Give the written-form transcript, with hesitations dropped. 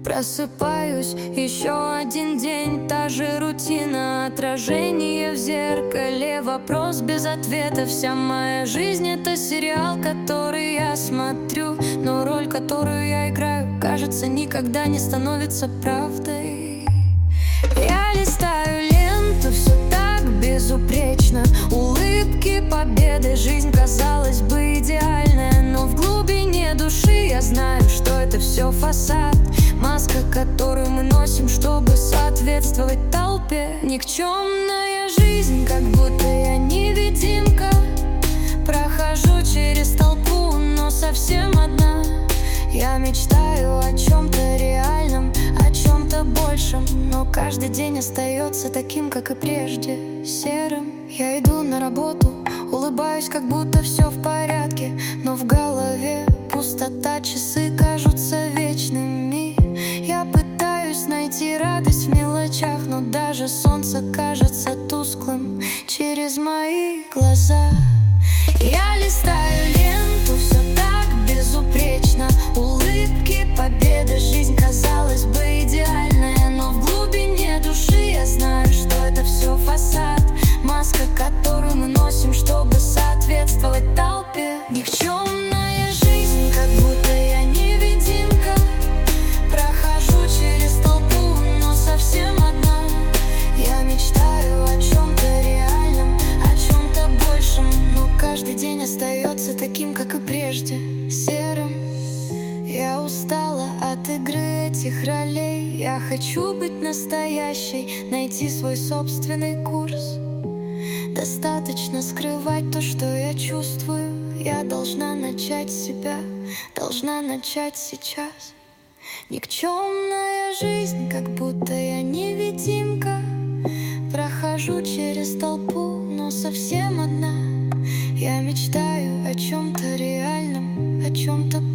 Просыпаюсь, еще один день, та же рутина, отражение в зеркале, вопрос без ответа. Вся моя жизнь — это сериал, который я смотрю, но роль, которую я играю, кажется, никогда не становится правдой. Я листаю ленту, все так безупречно, улыбки, победы, жизнь, казалось бы, идеальная, но в глубине души я знаю, что это все фасад, маска, которую мы носим, чтобы соответствовать толпе. Никчемная жизнь, как будто я невидимка, прохожу через толпу, но совсем одна. Я мечтаю о чем-то реальном, о чем-то большем, но каждый день остается таким, как и прежде, серым. Я иду на работу, улыбаюсь, как будто все в порядке, но в голове пустота, часы кажутся вечными. Я пытаюсь найти радость в мелочах, но даже солнце кажется тусклым через мои глаза. Я листаю ленту, все так безупречно, улыбки, победы, жизнь, казалось бы, идеальная, но в глубине души я знаю, что это все фасад, маска, которую мы носим, чтобы соответствовать толпе. Никчемная жизнь, как будто я невидимка, прохожу через толпу, но совсем одна. Я мечтаю о чем-то реальном, о чем-то большем, но каждый день остается таким, как и прежде, серым. Я устала от игры этих ролей, я хочу быть настоящей, найти свой собственный курс. Достаточно скрывать то, что я чувствую. Я должна начать себя, должна начать сейчас. Никчемная жизнь, как будто я невидимка, прохожу через толпу, но совсем одна. Я мечтаю о чем-то реальном, о чем-то